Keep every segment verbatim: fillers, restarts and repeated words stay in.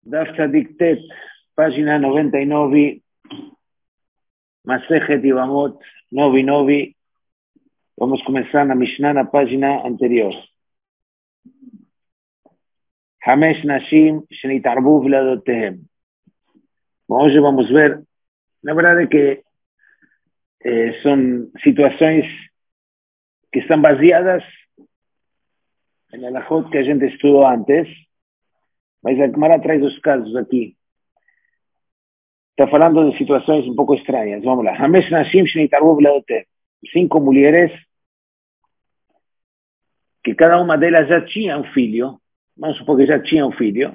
Daf Tzadik Tet, página noventa y nueve, Masejet Yevamot, nove e nove. Vamos começar na Mishnah, na página anterior. Hamesh Nashim Shenitarbu Veladotehem. Hoje vamos ver, na verdade que eh, são situações que estão baseadas em alajot que a gente estudou antes, mas a Gemara traz os casos aqui. Está falando de situações um pouco estranhas. Vamos lá. Hamesh Nashim Shenitarbu Veladotehem. Cinco mulheres que cada uma delas já tinha um filho, vamos supor que já tinha um filho,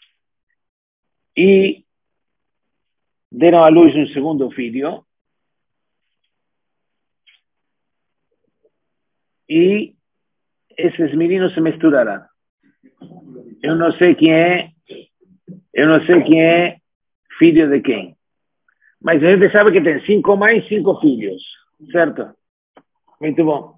e deram à luz um segundo filho, e esses meninos se misturaram. Eu não sei quem é, eu não sei quem é filho de quem, mas a gente sabe que tem cinco mães e cinco filhos, certo? Muito bom.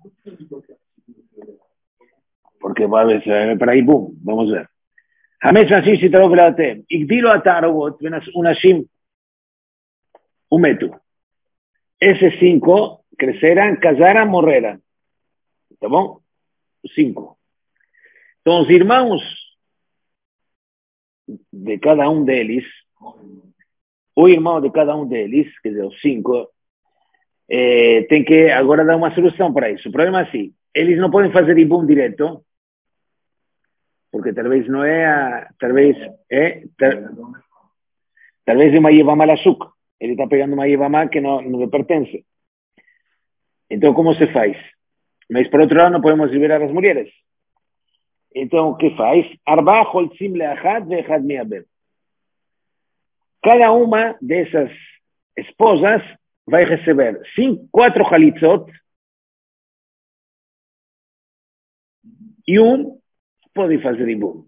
Porque vai ver para aí, bum, vamos ver. Hamesh Nashim Shenitarbu Veladotehem. Igdilu Atarobot Unashim Umetu. Esses cinco cresceram, casaram, morreram. Tá bom? Os cinco. Então, os irmãos de cada um deles, o irmão de cada um deles, quer dizer, os cinco, eh, tem que agora dar uma solução para isso. O problema é assim, eles não podem fazer ibum direto, porque talvez não é a, talvez é, tal, talvez é uma Yevamá Lashuk. Ele está pegando uma Yevamá que não, não lhe pertence. Então, como se faz? Mas, por outro lado, não podemos liberar as mulheres. Então, o que faz? Arba Holtzim Leachad Veechad Miabem. Cada uma dessas esposas vai receber cinco, quatro halitzot e um pode fazer ibum.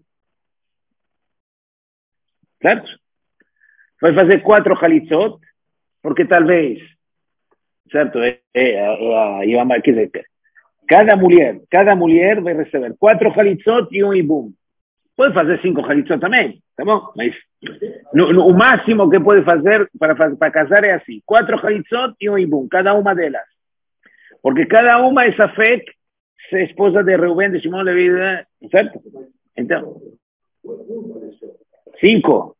Certo? Vai fazer quatro halitzot, porque talvez, certo, é, é, é, é, quer dizer, cada mulher, cada mulher vai receber quatro halitzot e um ibum. Pode fazer cinco halitzot também, tá bom? Mas no, no, o máximo que pode fazer para, para casar é assim, quatro halitzot e um ibum, cada uma delas. Porque cada uma é safek, se é esposa de Reuben, de Shimon, Levi, certo? Então, cinco.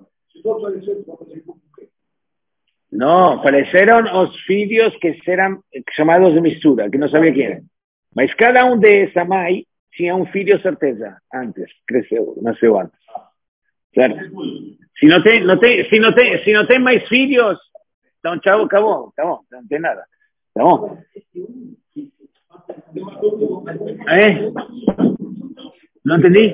Não, faleceram os filhos que eram chamados de mistura, que não sabia quem era. Mas cada um dessa mãe tinha um filho, certeza, antes, cresceu, nasceu antes. Certo? Se não tem, não tem, se não tem, se não tem mais filhos, então tchau, acabou, tá bom, não tem nada. Tá bom? É? Não entendi?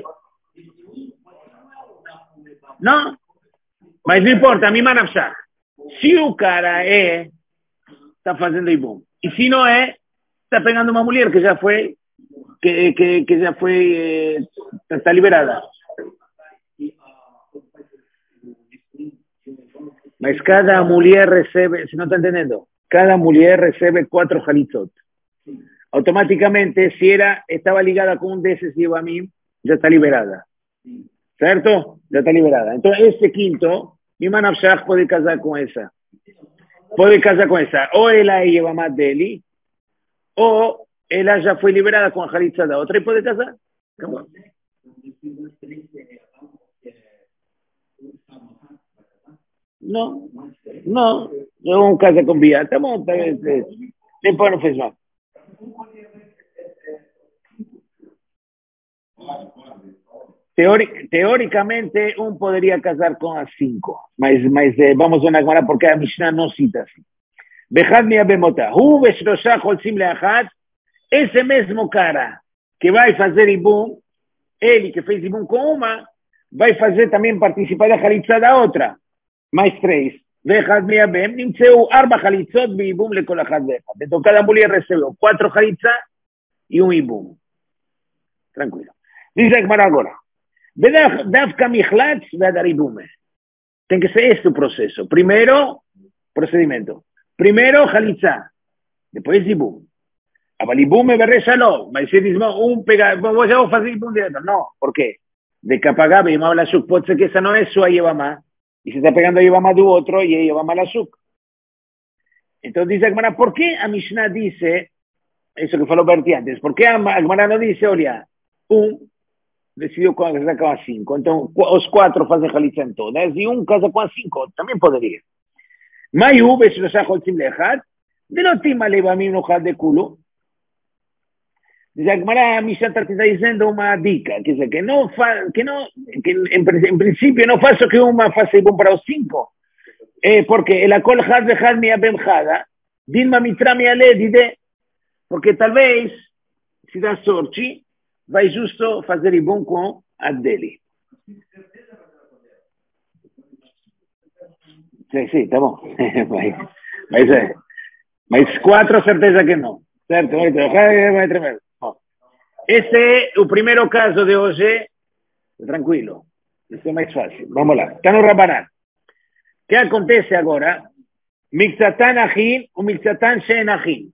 Não, mas não importa, a mim manafsar. Se o cara é, está fazendo ibum. E se não é, está pegando uma mulher que já foi, que, que, que já foi, está liberada. Mas cada mulher recebe, se não está entendendo, cada mulher recebe quatro halitzot. Automaticamente, se era, estava ligada com um desses Yevamim, já está liberada. Certo? Já está liberada. Então, esse quinto, Mima Nafshach pode casar com essa. Pode casar com essa. Ou ela é Yevamá dele, ou ela já foi liberada com a halitza da outra e pode casar. Acabou. Não, não. É um casa com Bia. Tá bom, tá bem. Depois não fez mal. Teori, teoricamente, um poderia casar com as cinco, mas, mas eh, vamos ver na Gemara porque a Mishnah não cita assim. Bechad miabemotah, hu veshlosha cholzim leachad, esse mesmo cara que vai fazer ibum, ele que fez ibum com uma, vai fazer também participar da halitza da outra, mais três. Bechad miabem, nimtzeu arba halitzot beibum lekol achad veechad. Então cada mulher recebeu quatro halitza e um ibum. Tranquilo. Diz a Gemara agora. Davka michlatz ve'adaribume. Tem que ser este o processo. Primeiro, procedimento. Primeiro, halitza. Depois, ibum. Aval ibum me berreshalo. Mas se diz, um pega, vou já vou fazer ibum direto. Não. Por quê? de Capagá, Yevamá Balashuk, pode ser que essa não é sua Yevamá, e se está pegando a Yevamá do outro, e é Yevamá Balashuk. Então dice a Gemara, ¿por qué a Mishnah dice, eso que falou Berti antes, por qué a Gemara não dice, olha, um decidiu casar com a cinco, então os quatro fazem Halitza em todas, e um casa com a cinco, também poderia. Mayu, Beshlosha Holtzim Lechad, de לא תימא לבמים נוכל דכולו. Dice a Gemara, a Mishnah está dizendo uma dica, quer dizer, que não, fa, que não, que em, em princípio não faço que uma faça bom para os cinco. Eh, porque el acol had de had mi abem hada, dilma mitra mi ale dide, porque talvez, se dá sorte, vai justo fazer ibom com a dele. Sim, sim, tá bom. mas, mas, é, mas quatro certeza que não. Certo? Esse é o primeiro caso de hoje. Tranquilo. Isso é mais fácil. Vamos lá. Está no Rabanan. O que acontece agora? Mixatan Achim ou Mixatan Shen Achim.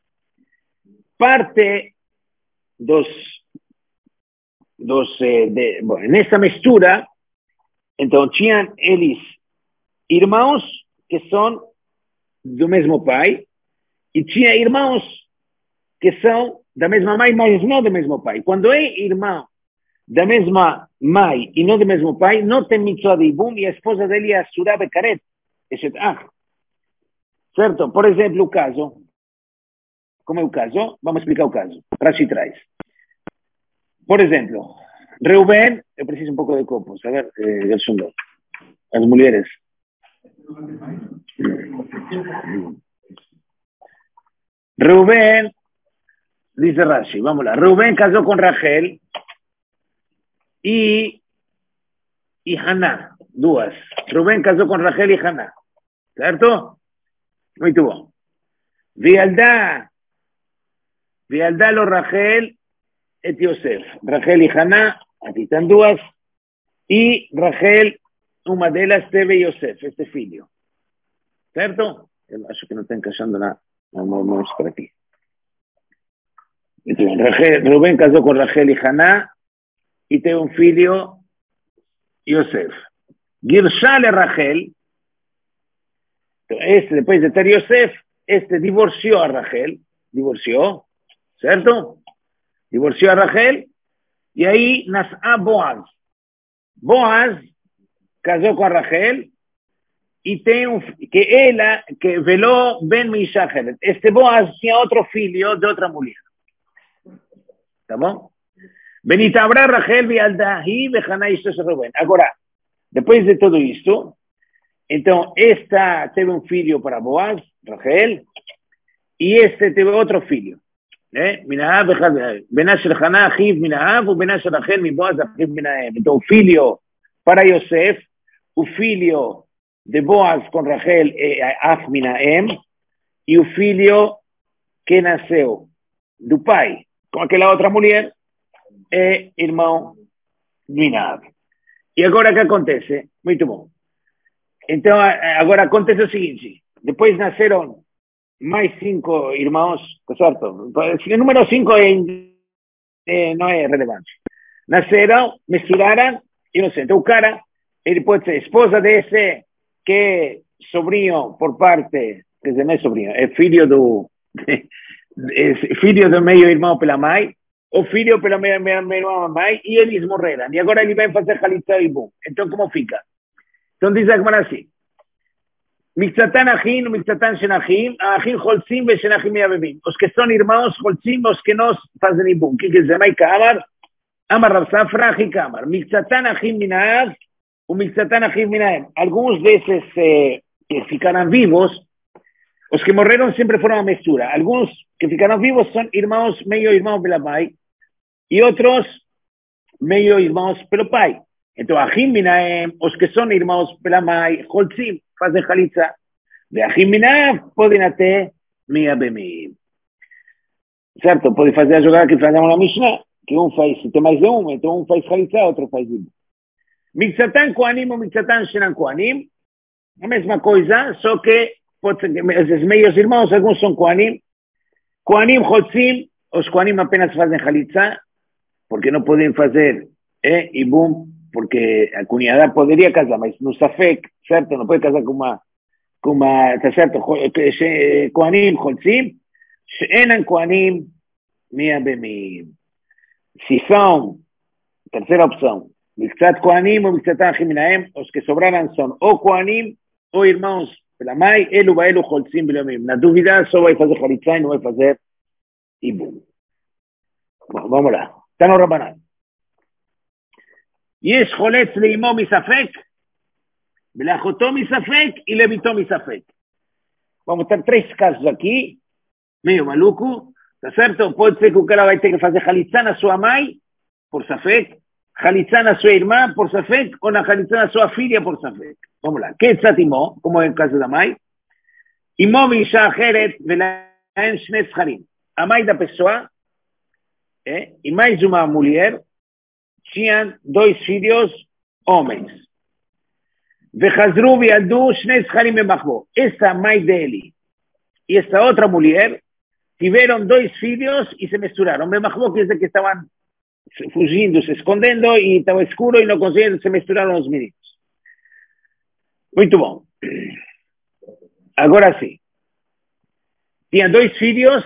Parte dos, dos eh, de, bom, nessa mistura, então tinham eles irmãos que são do mesmo pai e tinha irmãos que são da mesma mãe, mas não do mesmo pai. Quando é irmão da mesma mãe e não do mesmo pai, não tem mitzvah de ibum e a esposa dele é a Surah Bekaret. Ah, certo? Por exemplo, o caso. Como é o caso? Vamos explicar o caso. Rashi traz. Por exemplo, Reuben, eu preciso um pouco de copo, saber, eh, Gerson, as mulheres. Reuben, dice Rashi, vamos lá. Reuben casou com Rachel e, e Haná, duas. Reuben casou com Rachel e Haná, certo? Muito bom. Vialdá, Vialdá lo Rachel et Yosef. Rachel e Haná, aqui estão duas. E Rachel, uma delas teve Yosef, este filho. Certo? Eu acho que não está encaixando nada. Vamos por aqui. Então, Rachel, Rubén casou com Rachel e Haná e teve um filho, Yosef. Girshá e Rachel, então, este, depois de ter Yosef, este divorciou a Rachel, divorciou, certo? Divorciou a Rachel, e aí nasceu Boaz. Boaz casou com a Rachel, e tem um, que ela, que velou Ben Mishachelet. Este Boaz tinha outro filho de outra mulher. Tá bom? Benitabra Rachel Vialdahi Behaná Ishtos Reuben. Agora, depois de tudo isto, então, esta teve um filho para Boaz, Rachel, e este teve outro filho. Né? Minahav, Benash Haná, Achiv Minahav, o Benash Rachel, mi Boaz, Achiv Minahav. Então, o filho para Yosef, o filho de Boaz com Rachel é Af Minahem, e o filho que nasceu do pai com aquela outra mulher é irmão Minahav. E agora o que acontece? Muito bom. Então, agora acontece o seguinte, depois nasceram mais cinco irmãos, certo? O número cinco é, é, não é relevante. Nasceram, misturaram, e não sei, então o cara, ele pode ser esposa desse, que é sobrinho por parte, quer dizer, não é sobrinho, é filho do, é filho do meio irmão pela mãe, ou filho pela meio, meio, meio irmão mãe, e eles morreram. E agora ele vai fazer Halitza e bum. Então, como fica? Então diz a Gemara assim, Mixatan Achim, Mixatan Shenachim, Achim Holtzim e Shenachim Yabebim. Os que são irmãos Holtzim, os que não fazem ibum. O que quer dizer? Mai Kamar, Amar Rav Safra, Achi Kamar. Mixatan Achim Minav, o Mixatan Achim Minav. Alguns desses eh, que ficaram vivos, os que morreram sempre foram a mistura. Alguns que ficaram vivos são irmãos, meio irmãos pela mãe, e outros meio irmãos pelo pai. Então, Achim Minahem, os que são irmãos pela mãe, Holtzim, fazem Halitza. De Achim Minahem, podem até Miabemim. Certo? Pode fazer a jogada que fazemos na Mishnah, que um faz, se tem mais de um, então um faz Halitza, outro faz Ibum. Mixatan Koanim ou Mixatan Shenan Koanim, a mesma coisa, só que pode ser que esses meios irmãos, alguns são Koanim. Koanim, Holtzim, os Koanim apenas fazem Halitza, porque não podem fazer eh, y boom, porque a cuñada podría casar, mas no safek, ¿cierto? No puede casar con una, con una, ¿está cierto? Koanim, Holzim, eran Koanim, mía de mi, si son, tercera opción, Mixat Koanim o Mixat Ajiminaem, los que sobraran son o Koanim o hermanos Pelamay, Elu Baelu Holzim Belomim. Na dúvida, solo vai fazer Halitzá y no vai fazer Ibum. Bueno, vamos lá. Está no Rabanán. יש חולץ לאמו מספק, ולאחותו מספק, y לביתו מספק. Vamos a ter três casos aqui, meio maluco, tá certo? Pode ser que o cara vai ter que fazer Halitzá na sua mãe, por safek, Halitzá na sua irmã, por safek, ou na Halitzá na sua filha, por safek. Vamos lá. Que tzat imo, como é o caso da mãe? Imo ואישה אחרת, ולהן שני זכרים. A mãe da pessoa, eh, e mais uma mulher, tinham dois filhos homens. וחזרו וילדו שני זכרים במחבוא. Essa mãe dele e essa outra mulher tiveram dois filhos e se misturaram. Bemachbó quer dizer que estavam fugindo, se escondendo e estava escuro e não conseguiam, se misturaram os meninos. Muito bom. Agora sim. Tinha dois filhos.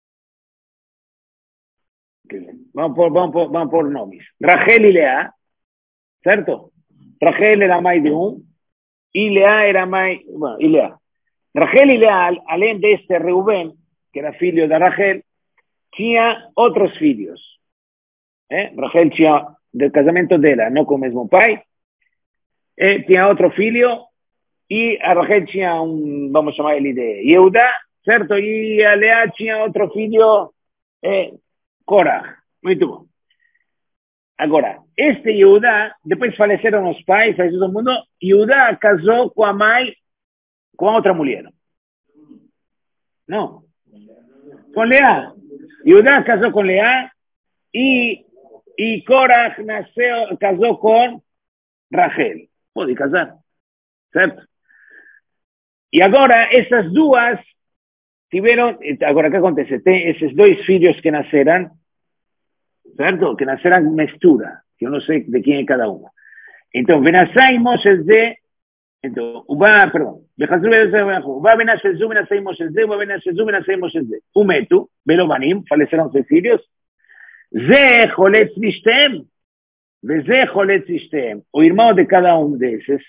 Vamos por, vamos por, vamos por nomes. Rachel e Leá, certo? Rachel era mãe de um, e Leá era mãe, bueno, e Leá. Rachel e Leá, além deste Reuben, que era filho da Rachel, tinha outros filhos. Eh? Rachel tinha, do casamento dela, não com o mesmo pai, eh, tinha outro filho, e a Rachel tinha um, vamos chamar ele de Yehuda, certo? E a Leá tinha outro filho, eh, Korah. Muito bom. Agora, este Yehuda, depois faleceram os pais, faleceram todo mundo, Yehuda casou com a mãe, com a outra mulher. Não. Com Leá. Yehuda casou com Leá e, e Korah nasceu, casou com Rachel. Pode casar. Certo? E agora, essas duas tiveram... Agora, o que acontece? Tem esses dois filhos que nasceram, certo? Que nasceram mistura, que eu não sei de quem é cada uma. Então, Benassai Moshe Zé, então, o Ba, perdão, o Ba Benassai Zu, Benassai Moshe Zé, o Ba Benassai Zu, Benassai Moshe Zé. O Metu, Belobanim, faleceram seus filhos, Zé Choletz Lishtem, Zé Choletz Lishtem, o irmão de cada um desses,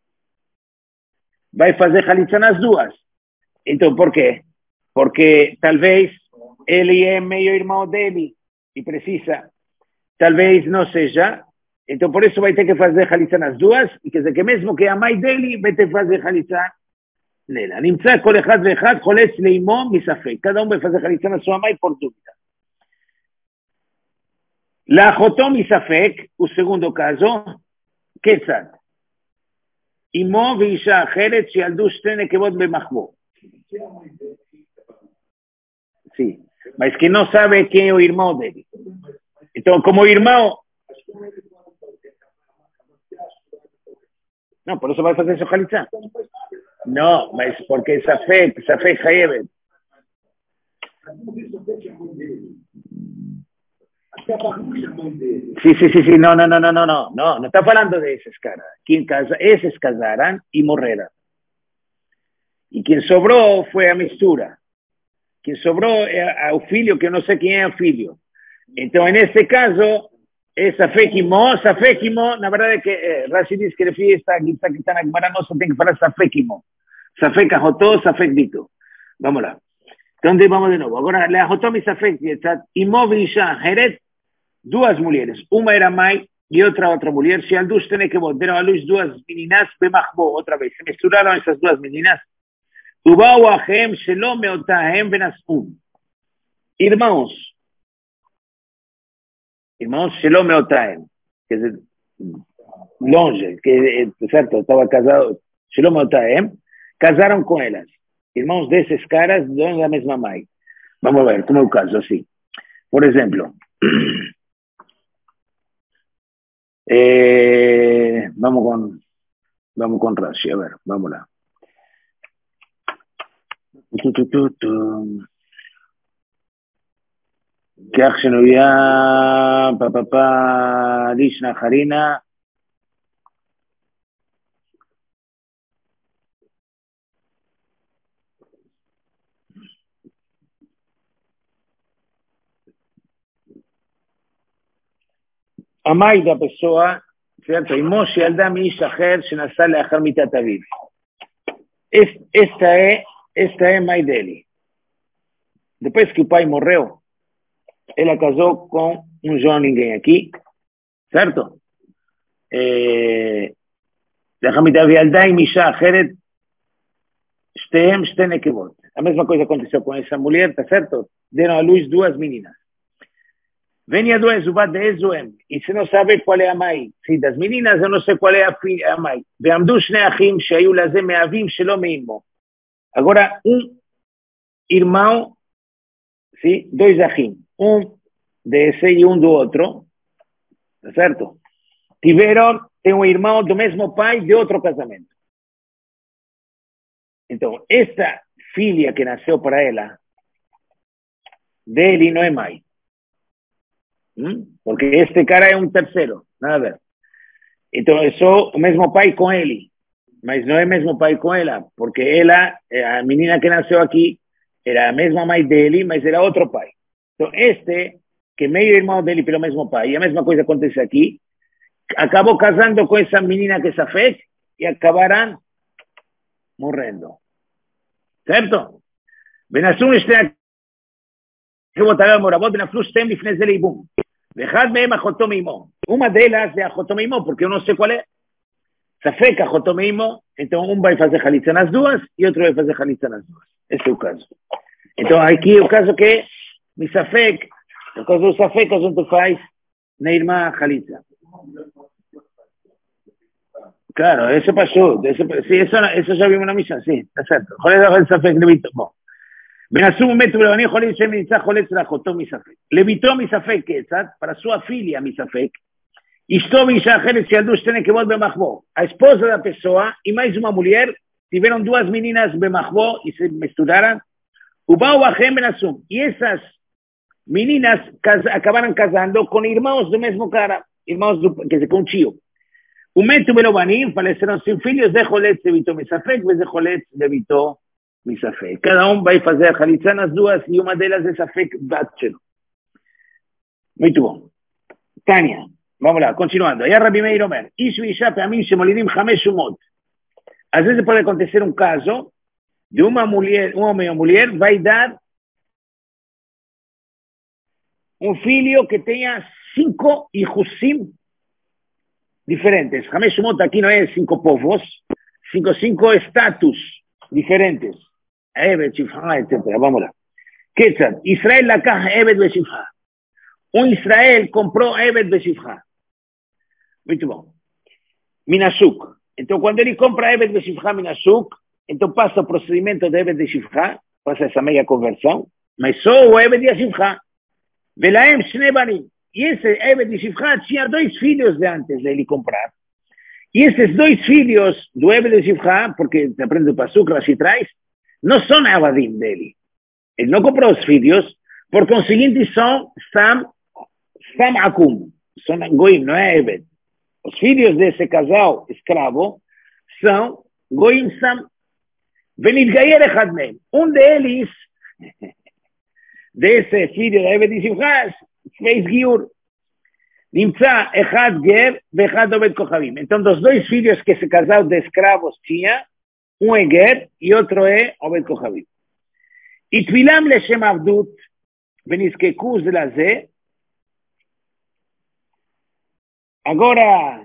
vai fazer Halitzá nas duas. Então, por quê? Porque talvez ele é meio irmão dele e precisa, talvez não seja, então por isso vai ter que fazer Halitzá nas duas, e quer dizer que mesmo que a mãe dele vai ter que fazer Halitzá nela. נמצא כל אחד ואחד חולץ לאמו מספק. cada um vai fazer Halitzá na sua mãe por dúvida. לאחותו מספק, o segundo caso, כיצד? אמו ואישה אחרת שילדו שתי נקבות במחבוא. Sim, mas que não sabe quem é o irmão dele. Então, como irmão... Não, por isso vai fazer seu Halitzá. Não, mas porque Safek, Safek Hayevet. Sim, sim, sim, sim, não, não, não, não, não, não, não, não está falando desses caras. Quem casa, esses casaram e morreram. E quem sobrou foi a mistura. Quem sobrou é o filho, que eu não sei quem é o filho. Então, nesse caso, é Safek Imo, Safek Imo, na verdade é que eh, Rashi diz que ele fez esta guita que está na Gemara, não só tem que falar Safek Imo. Safek Ahotó, Safek Bito. Vamos lá. Então, vamos de novo. Agora, le Ahotó e Safek Imo Visha Heret, duas mulheres. Uma era mãe e outra outra mulher. Se as duas têm que deram à luz duas meninas, Bemachbo, outra vez. Se misturaram essas duas meninas. Ubau Ahem Shelom Meotahem Benasum. Irmãos. Irmãos Shelom Meotahem. Quer dizer, longe, que, certo, estava casado. Shelom Meotahem. Casaram com elas. Irmãos desses caras, donos da mesma mãe. Vamos ver, como é o caso, assim. Por exemplo, eh, vamos com vamos com Rashi, a ver, vamos lá. Tu, tu, tu, tu. כך שנויה, pa pa pa, Lishna Harina. Amai da pessoa, certo? E Moshe ילדה מאיש אחר שנסע לאחר מיתת אביו. Esta é, esta é a mãe dele. Depois que o pai morreu, ela casou com um João ninguém aqui, certo? לאחר מיתת אביו ילדה עם אישה אחרת, שתיהם שתי נקבות. A mesma coisa aconteceu com essa mulher, tá certo? Deram à luz duas meninas. Vem a dois, o bate Ezoem, e se não sabe qual é a mãe, sim, das meninas, eu não sei qual é a, filha, a mãe. Ve'amdu shnei achim, she'ayu lazeh me'avim, shelo me'imo. Agora, um irmão, sim, dois achim, um desse e um do outro, tá certo? Tiveram, tem um irmão do mesmo pai de outro casamento. Então, esta filha que nasceu para ela, dele não é mãe. Porque este cara é um terceiro, nada a ver. Então, eu sou o mesmo pai com ele, mas não é o mesmo pai com ela, porque ela, a menina que nasceu aqui, era a mesma mãe dele, mas era outro pai. Então, este, que é meio irmão dele pelo mesmo pai, e a mesma coisa acontece aqui, acabou casando com essa menina que se fez, e acabaram morrendo. Certo? Benassun este que botaram a morabot, benaflu stem lifnei ze leibum. ואחד מהם אחותו מאמו. uma delas é אחותו מאמו, porque eu não sei qual é. ספק אחותו מאמו, então um vai fazer חליצה nas duas e outro vai fazer חליצה nas duas. Esse é o caso. Então aqui o caso que me ספק, o caso do ספק, a gente faz na irmã חליצה. Claro, eso pasó. Eso, sí, eso, eso ya vimos en la misión, sí, está cierto. Joder, el ספק לביתו. בוא. ונשאו מת ולבנים חולים שנמצא חולה אצל אחותו מספק. לביתו מספק כיצד, para sua filha מספק, אשתו ואישה אחרת שילדו שתי נקבות במחבוא. A esposa da pessoa e mais uma mulher tiveram duas meninas במחבוא e se misturaram. ובאו אחריהם ונשאו. E essas meninas acabaram casando com irmãos do mesmo cara, irmãos do, quer dizer, com tio. ומתו ולבנים, faleceram sem filhos, זה חולץ לביתו מספק וזה חולץ לביתו מספק. Cada um vai fazer a חליצה nas duas e uma delas é ספק בת שלו. Muito bom. Tânia, vamos lá, continuando. Aí a Rabi Meir אומר, איש ואישה פעמים שמולידים חמש שומות. Às vezes pode acontecer um caso de uma mulher, um homem ou mulher vai dar um filho que tenha cinco hijusim diferentes. חמש שומות aqui não é cinco povos, cinco, cinco status diferentes. עבד, שפחה, etcétera. Vamos lá. כיצד? ישראל לקח עבד ושפחה. Um Israel comprou עבד ושפחה. Muito bom. Minashuk. Então, quando ele compra עבד ושפחה Minashuk, então passa o procedimento de עבד ושפחה, passa essa meia conversão, mas só o עבד e a שפחה. ולהם שני בנים. E esse עבד ושפחה tinha dois filhos de antes de ele comprar. E esses dois filhos do עבד ושפחה, porque se aprende o pasuk, Rashi traz, não são avadim dele. Ele não comprou os filhos, por conseguinte são Sam, Sam Akum, são Goim, não é עבד. Os filhos desse casal escravo são Goim Sam. ונתגייר אחד מהם. Um deles, desse filho de עבד ושפחה, fez giur. נמצא אחד גר ואחד עובד כוכבים. Então, dos dois filhos que esse casal de escravos tinha, um é ger e outro é עובד כוכבים. התבילם לשם עבדות ונזקקו זה לזה. Agora,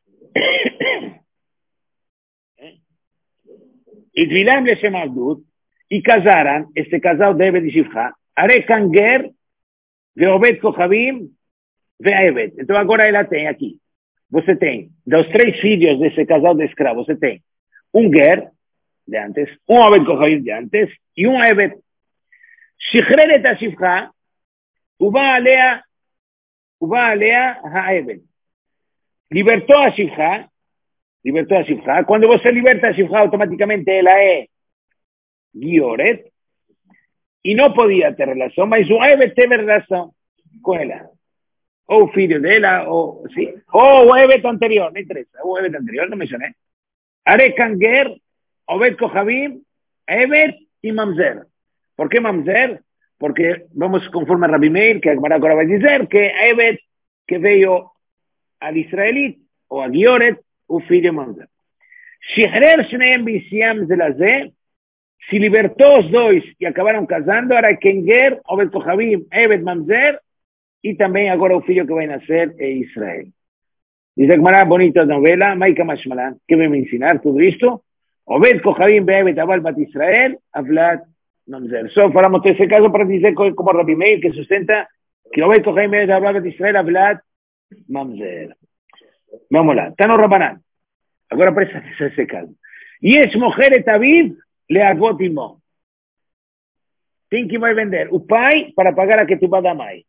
התבילם לשם עבדות e casaram, este casal de עבד ושפחה, הרי כאן גר ועובד כוכבים ועבד. Então agora ela tem aqui, você tem, dos três filhos desse casal de escravos, você tem um ger de antes, um עובד כוכבים de antes e um עבד. שחרר את השפחה ובא עליה, ובא עליה העבד. Libertou a שפחה, libertou a שפחה, quando você liberta a שפחה automaticamente ela é gioret e não podia ter relação, mas o עבד teve relação. com ela. Ou o filho dela, ou, sim, ou o Evet anterior, não interessa. O Evet anterior, não mencionei. Are Kanger, Obed Kohabim, Evet y Mamzer. ¿Por qué Mamzer? Porque vamos conforme a Rabbi Meir, que agora vai dizer que Evet, que veio al Israelit, ou a Gioret, o filho Mamzer. Shihrer Shneem Bisiam Zelazé, se libertou os dois e acabaram casando, era Kenger, Obed Kohabim, Evet Mamzer, e também agora o filho que vai nascer é Israel. Diz a Gemara, bonita novela, Maika Mashmalan, que vai me ensinar tudo isto? Obed Kohabim Be'ebet Abal Bat Israel, Avlat Mamzer. Só falamos desse caso para dizer como Rabbi Meir, que sustenta que Obed Kohabim Be'ebet Abal Bat Israel, Avlat Mamzer. Vamos lá, está no Rabanan. Agora presta atenção esse caso. Yesh Mocher et Aviv le'avot imo. Tem que vai vender o pai para pagar a ketubá da mãe.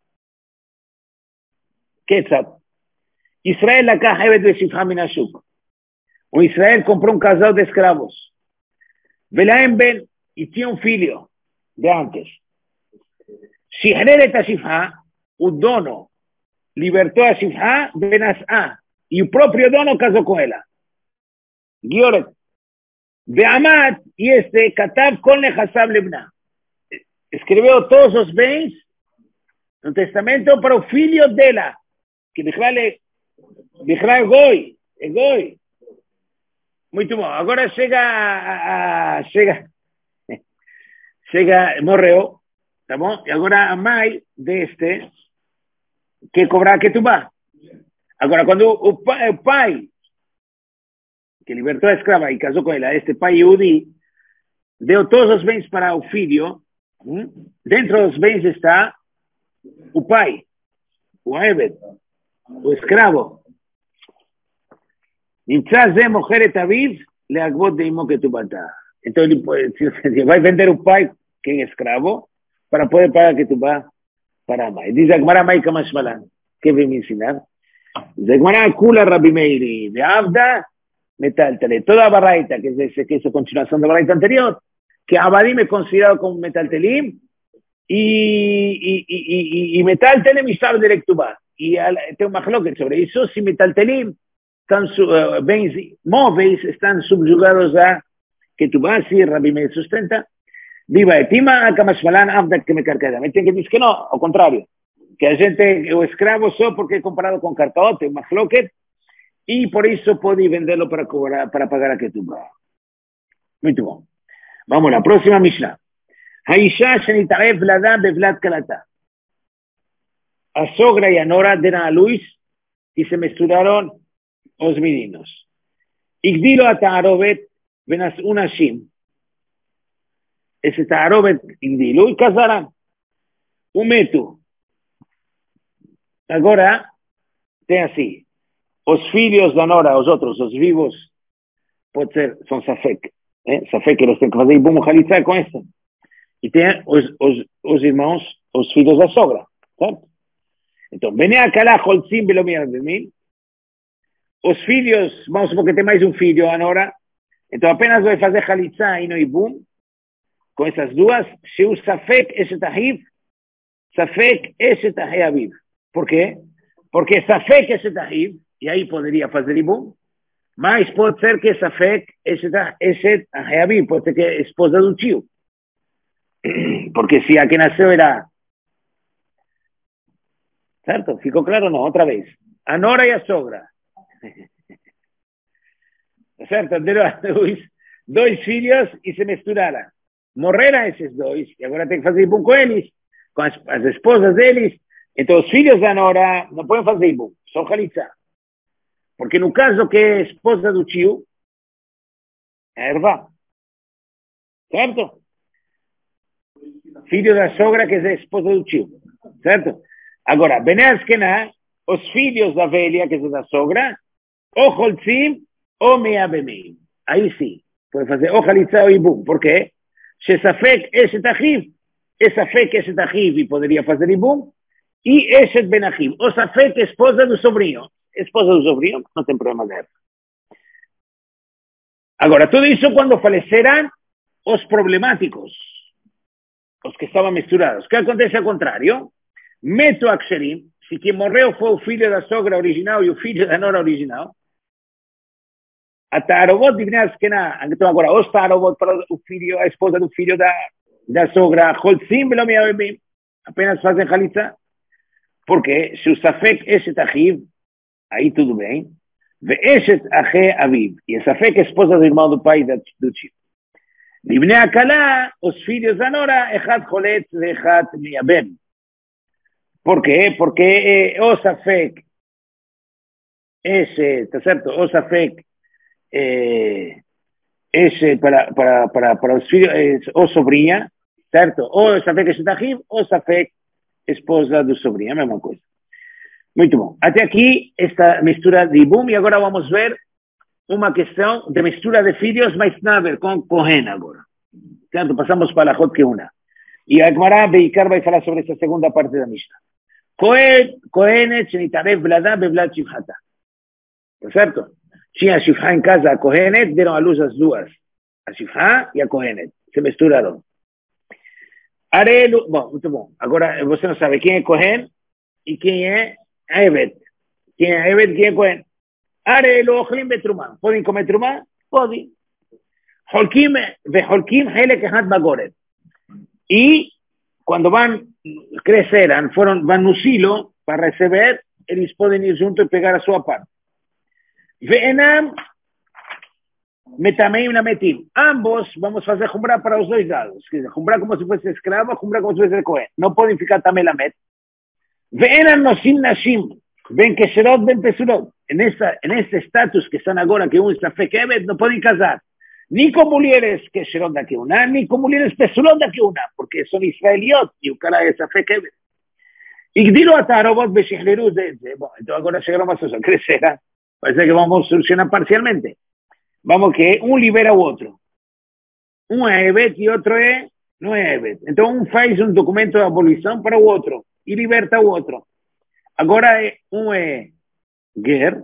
Ketzat. Israel לקח עבד ושפחה מן השוק. וישראל comprou um casal de escravos. ולהם בן, e tinha um filho, de antes. שחרר את השפחה, o dono libertou a שפחה ונשאה, e o próprio dono casou com ela. גיורת. ועמד, e este, כתב כל נכסיו לבנה. Escreveu todos os bens no testamento para o filho dela, que בכלל é Bichlal Goi, é Goi. Muito bom. Agora chega, a, a, chega, chega, morreu, tá bom? E agora a mãe deste quer cobrar a ketubá. Agora, quando o pai, o pai que libertou a escrava e casou com ela, este pai Yehudi, deu todos os bens para o filho, hum? Dentro dos bens está o pai, o Eved, o escravo. נמצא זה מוכר את אביו להגבות דאמו כתובתה. Então ele, ele vai vender o pai, quem é escravo, para poder pagar a ketubá para a mãe. Diz a Gemara, mãe Kamashmalan, que vem me ensinar? Diz a Gemara, Kula Rabbi Meiri, de Avda, metaltele. Toda a baraita, que é, que é a continuação da baraita anterior, que Abadim é considerado como metaltelim, e, e, e, e, e metaltelim está de ketubá. E tem uma machloket sobre isso, se metaltelim estão, uh, bens móveis estão subjugados a ketubá, se Rabbi Meir sustenta, viva etima a Kamashmalan avda que me carcada. Me tem que dizer que não, ao contrário, que a gente, o escravo só porque é comparado com cartaote, uma floquet, e por isso pode vendê-lo para, cobrar, para pagar a ketubá. Muito bom. Vamos lá, próxima Mishnah. Haisha shenitarev vlada bevlad kalata. A sogra e a nora deram a luz e se misturaram os meninos. Igdilo a ta'arovet venas unashim. Esse ta'arovet igdilo e casaram. Um meto. Agora, tem assim, os filhos da nora, os outros, os vivos, pode ser, são safek. Eh? Safek, eles têm que fazer ibum halitzá com essa. E tem os, os, os irmãos, os filhos da sogra. Certo? Então, Bnei Akalá Holtzim Belomir Bemil. Os filhos, vamos supor que tem mais um filho, a nora. Então, apenas vai fazer halitzá e no ibum. Com essas duas, se o safek eshet ahiv, safek eshet ahiv. Por quê? Porque safek eshet ahiv, e aí poderia fazer ibum, mas pode ser que safek eshet ahiv, pode ser que é esposa do tio. Porque se a que nasceu era... Certo? Ficou claro ou não? Outra vez. A nora e a sogra. Certo? Deram dois, dois filhos e se misturaram. Morreram esses dois, e agora tem que fazer ibum com eles, com as, as esposas deles. Então os filhos da nora não podem fazer ibum, só halitzá. Porque no caso que é esposa do tio, é ervá. Certo? Filho da sogra que é esposa do tio. Certo? Agora, Bnei Askená, os filhos da velha que é da sogra, ou holtzim, ou meabemim. Aí sim, pode fazer ou halitzá ou ibum. Por quê? Se safek eshet achiv, é safek eshet achiv e poderia fazer ibum, e eshet ben achiv, ou safek esposa do sobrinho. Esposa do sobrinho, não tem problema dela. Agora, tudo isso quando faleceram os problemáticos, os que estavam misturados. O que acontece ao contrário? Meto Aksherim, se quem morreu foi o filho da sogra original e o filho da nora original, a Ta'arovot de Bnei Askená, então agora, os Ta'arovot para o filho, a esposa do filho da, da sogra, Holtzim, apenas fazem Halitza, porque se o Safek Eshet Achiv, aí tudo bem, Ve Eshet Ache Aviv, e a Safek é a esposa do irmão do pai do tio. Libnei Akalá, os filhos da nora, Echad Choletz, Echad Miabem. Por quê? Porque eh, o Safek, esse, está certo? O Safek, eh, esse para, para, para, para os filhos, eh, o sobrinha, certo? O Safek Eshet Achiv, o Safek esposa do sobrinho, a mesma coisa. Muito bom. Até aqui, esta mistura de Ibum, e agora vamos ver uma questão de mistura de filhos, mas nada a ver com Cohen agora. Portanto, passamos para a Hot Keuna. E a Gemara Beikar vai falar sobre essa segunda parte da Mishnah. Cohen, Cohenet, Shenitarev, Bladá, Bevlad, Shifhata. Certo? Tinha a Shifha em casa, a Cohenet, deram à luz as duas. A Shifha e a Cohenet. Se misturaram. Arelo, bom, muito bom. Agora, você não sabe quem é Cohen e quem é Evet. Quem é Evet, quem é Cohen. Arelo, Ochlim, Betrumá. Podem comer Trumá? Podem. Holkim, Veholkim, Helek, Had, Bagoret. E, quando vão crescer, foram, vão no silo para receber, eles podem ir junto e pegar a sua parte. Ve'enam, Metamei na Metim. Ambos vamos fazer Jumbra para os dois lados. Quer dizer, Jumbra como se fosse escravo, Jumbra como se fosse Cohen. Não podem ficar também Lamet. Ve'enam Nosim Nashim. Ben Kesherot, Ben Pesurot. Nesse status que estão agora, que um está Fekebet, não podem casar. Ni com mulheres Kesherot da Keuna, ni com mulheres Pesurot da Keuna, porque são israeliot e o cara é Fekebet. E diram a Ta'arovot Beshihleru. Bom, então agora chegaram a situação. Crescerá. Parece que vamos solucionar parcialmente. Vamos que um libera o outro. Um é Evet e outro é, não é Evet. Então um faz um documento de abolição para o outro e liberta o outro. Agora um é Ger,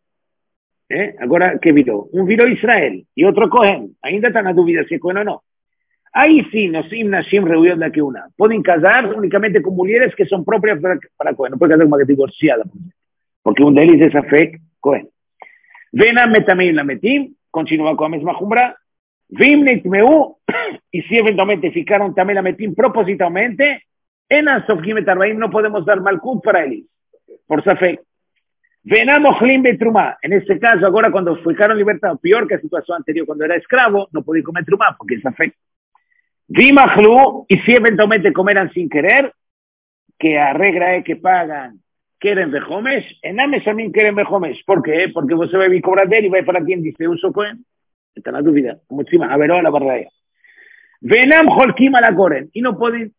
é? Agora que virou? Um virou Israel e outro Cohen. Ainda está na dúvida se é Cohen ou não. Aí sim, nos Imnashim reunião da Keuna. Podem casar unicamente com mulheres que são próprias para, para Cohen. Não pode casar com uma divorciada, por exemplo. Porque um deles é Safek Cohen. Venam Metamim Lametim. Continua com a mesma Jumbra. Vim Nitmeu, e se eventualmente ficaram também la metim propositalmente, Enan Sofkim et Arbaim, não podemos dar malkut para eles, por Safek. Venam Ochlim Betrumá. Nesse caso, agora, quando ficaram libertados, pior que a situação anterior, quando era escravo, não podiam comer Trumá, porque é Safek. Vim Achlu, e se eventualmente comeram sem querer, que a regra é que pagam querem Bejomes, Enames também querem Bejomes. Por quê? Porque você vai vir cobrar dele e vai falar quem disse, eu sou Cohen. Está na dúvida. Como cima, a veró, a barraia. Venam Holkim a la Coren. E não podem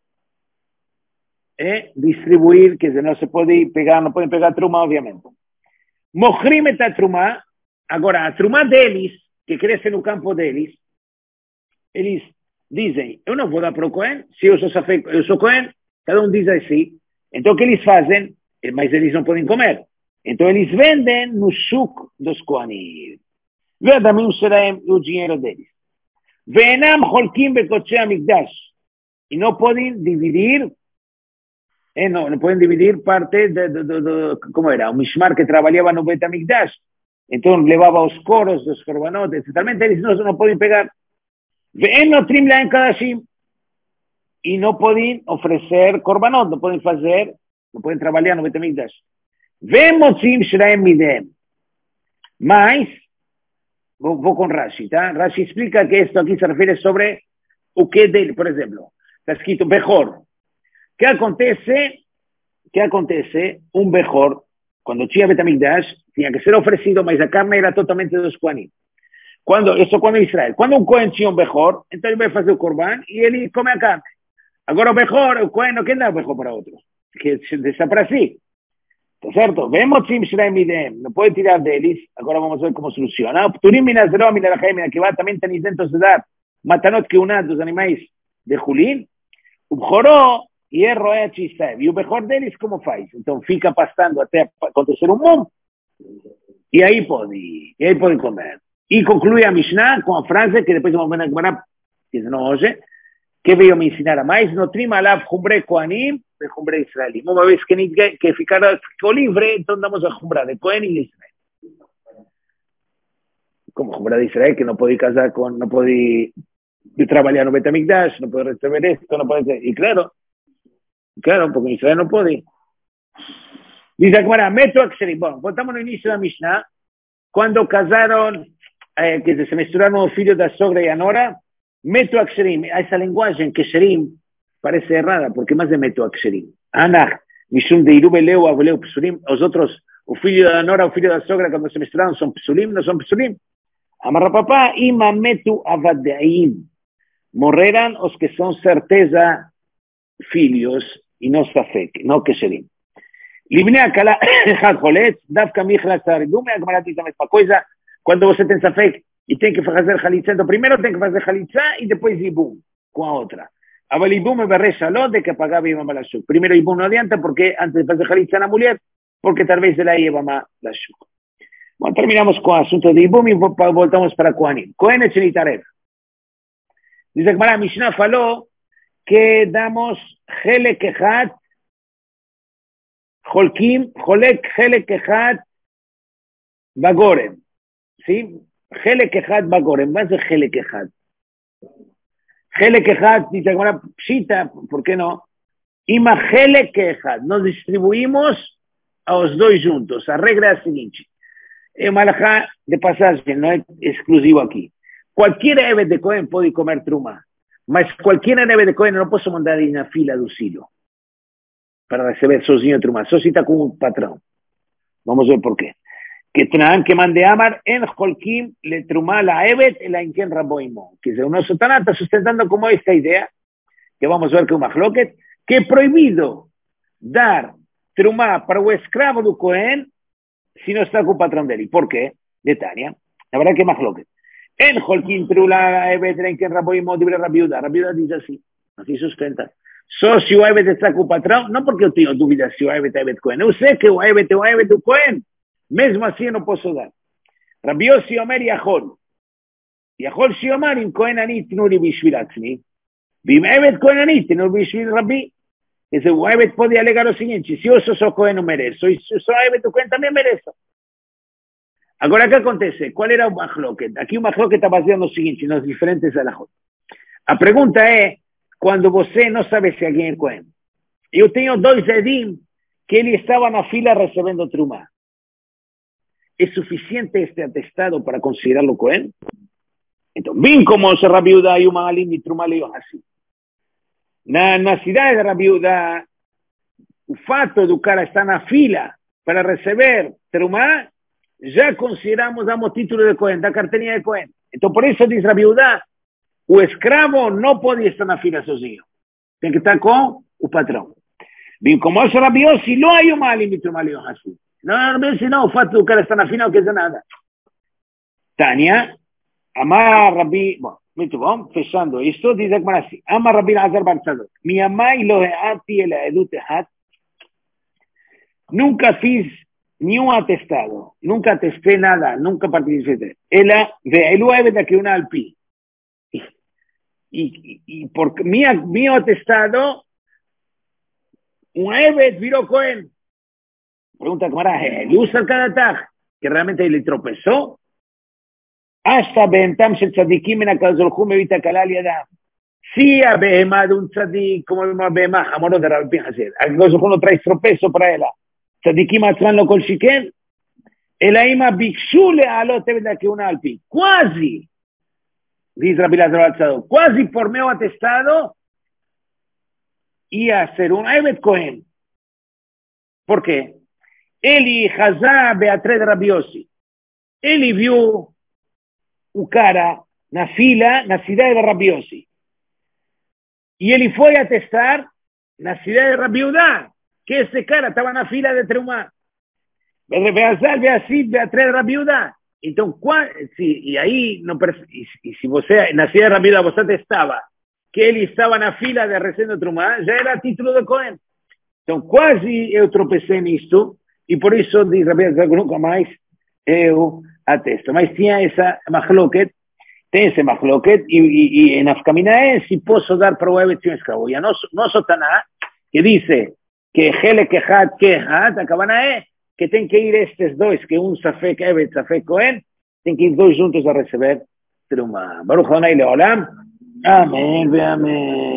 eh, distribuir, quer dizer, não se pode pegar, não podem pegar Trumá, obviamente. Mohrim et a Trumá. Agora, a Trumá deles, que cresce no campo deles, eles dizem, eu não vou dar para o Cohen, se eu sou, Safek, eu sou Cohen, cada um diz assim. Então o que eles fazem? Mas eles não podem comer. Então eles vendem no shuk dos Kohanim. Vê também o dinheiro deles. Venam holkim bekotche amigdash. E não podem dividir, eh, não, não podem dividir parte de, de, de, de, como era, o Mishmar que trabalhava no Bet Amigdash. Então levava os coros dos korbanot, etcétera. Eles não, não podem pegar. Ve'en notrim lahem kadashim. E não podem oferecer korbanot, não podem fazer, não podem trabalhar no Bet Amigdash. Ve'motzim shraem midem. Mas, vou, vou com Rashi, tá? Rashi explica que isto aqui se refere sobre o que dele, por exemplo. Está escrito Bechor. Que acontece, que acontece, um Bechor, quando tinha Bet Amigdash, tinha que ser oferecido, mas a carne era totalmente dos Kohanim. Quando, isso quando em Israel. Quando um Kohen tinha um Bechor, então ele vai fazer o Korban e ele come a carne. Agora o Bechor, o Kohen não quer dar o Bechor para outro. Que deixa para si. Está certo? Vemos Sim Shraim Midem. Não pode tirar deles. Agora vamos ver como soluciona. Pturim Minazeró, Minarachaim, Minakivá, também tem isentos de dar matanot Keunah dos animais de Julin. O Bechoró e é Roé Chissev. E o Bechor deles como faz? Então fica pastando até acontecer um mum. E aí pode, e aí pode comer. E conclui a Mishnah com a frase que depois vamos ver na Gemara, que não hoje, que veio me ensinar a mais, Notrim alav chumbre kohanim, de Jumbra israelí. Uma vez que, que ficara, ficou livre, então damos a Jumbra de Cohen y de Israel. Como Jumbra de Israel, que no podía casar con, no podía trabajar en Betamigdash, no podía receber esto, no podía... Y claro, claro, porque en Israel no podía. Dice Akmara, Meto Aksherim. Bueno, voltamos al inicio de la Mishnah. Cuando casaron, eh, que se misturaron los hijos de la sogra y Anora, Meto Aksherim, esa lenguaje en que Sherim parece errada, porque más de Meto Aksherim. Anach, Mishum de Irube Leo, Aboleo Psulim, los otros, o filho de Anora, o filho de la sogra, cuando se misturaron, son Psulim, no son Psulim. Amarra papá, Ima Metu Avadeim. Morreran os que son certeza filhos y no Safek, no que Sherim. Libne akala had holet, davka michla tsaridume, agmarati também uma coisa, quando você tem safek e tem que fazer halitza, então primeiro tem que fazer halitza e depois ibum, com a outra. Aval ibum é berrecha lo de que pagava imam balashuk. Primeiro ibum não adianta porque antes de fazer halitza na mulher, porque talvez ela ia mamar lashuk. Bom, terminamos com o assunto de ibum e voltamos para Kohanim. Kohen es nitarev. Dice que para Mishnah falou que damos helek echad Holkim, Holek, Helek Echad, Bagorem. ¿Sí? Helek Echad, Bagorem. Más de Helek Echad. Helek Echad, dice ahora, pshita, ¿por qué no? Ima Helek Echad. Nos distribuimos a los dos juntos. La regla es la siguiente. Es malajá de pasaje, no es exclusivo aquí. Cualquier eve de Cohen puede comer truma. Mas cualquier eve de Cohen no puedo mandar en una fila de auxilio para recibir sozinho truma. Só si está con un patrón. Vamos a ver por qué. Que Tnaan que mande Amar en Holkim le truma la Evet y la Inken Raboimo. Que se uno sotaná está sustentando como esta idea, que vamos a ver que un mahloket, que es prohibido dar truma para un esclavo de Cohen si no está con un patrón de él. ¿Por qué? De Tania. La verdad que mahloket. En Holkim trula la Evet y la Inken Raboimo libre Rabiuda. Rabiuda dice así. Así sustenta. So, si o Evet está com o patrão, não porque eu tenho dúvida se o Evet é Evet Cohen. Eu sei que o Evet é o Evet do Cohen. Mesmo assim, eu não posso dar. Rabbi Yossi Omer Yachol. Yachol si Omer im Cohen ani tnu li bishvil atzmi. Vim Evet Cohen ani tnu bishvil Rabbi. Quer dizer, o Evet pode alegar o seguinte, se eu sou só Cohen, não mereço. Se eu sou Evet do Cohen, também mereço. Agora, o que acontece? Qual era o mahloket? Aqui o mahloket está baseado no seguinte, nos diferentes alajot. A pergunta é, quando você não sabe se alguém é Cohen. Eu tenho dois edim que ele estava na fila recebendo truma. ¿É suficiente este atestado para considerá-lo Cohen? Então, bem como se Rabiuda e uma alim e truma leiam assim. Na, na cidade de Rabiuda, o fato do cara estar na fila para receber truma, já consideramos damos título de Cohen, da carteirinha de Cohen. Então, por isso diz Rabiuda, o escravo não pode estar na fila sozinho. Tem que estar com o patrão. Bem, como isso Rabbi Yossi, não há uma alimito malio assim. Não, Rabbi Yossi não, o fato do cara estar na fila não quer dizer nada. Tânia, amar Rabbi, bom, muito bom, fechando isto, diz aqui assim, amar Rabbi Azar Barzadok, minha mãe lo heati el edut hat, nunca fiz nenhum atestado, nunca atesté nada, nunca participé. Ela, ve'elu evet aqui una alpi. Y, y, y por mi, mi atestado, un Evet viró Cohen. Pregunta Camara, ¿el usa el Kadataj? Que realmente le tropezó. Hasta Bentam Shel Tzadikim en Akazolhum evita Kalal Yadam. Sí, a Behemá de un tzadik, como el Behemá, amor de Rabbi Hazer. Akazolhum no trae tropezo para ella. Tzadikim atzman lo kol shiken. El Aima Bikshule alot evita que una alpi. Quasi. Dice Rabbi Lazar Alzado, quasi por meu atestado ia a ser un Evet Cohen. ¿Por qué? Ele Hazá Beatre de Rabbi Yossi. Ele viu o cara na fila na cidade de Rabbi Yossi. E ele foi atestar na cidade de Rabbi Yudá, que esse cara estava na fila de Trumá. Beazal, Beacid, Beatre de Rabbi Yudá. Então, se, e aí, não, e, e se você, na cidade de Rabbi Yudá, você atestava que ele estava na fila de recendo Trumá, já era título de Cohen. Então, quase eu tropecei nisto, e por isso, diz Rabbi Yudá, nunca mais eu atesto. Mas tinha essa mahloket, tem esse mahloket, e, e, e na Afkamina é se posso dar para o Evet um escravo. E a nosso, nosso Taná que dice que Helek Echad Kehat, a cabana é que tem que ir estes dois, que um Safek Evet, Safek Cohen, tem que ir dois juntos a receber Trumá. Baruch Adonai Leolam. Amém, amém.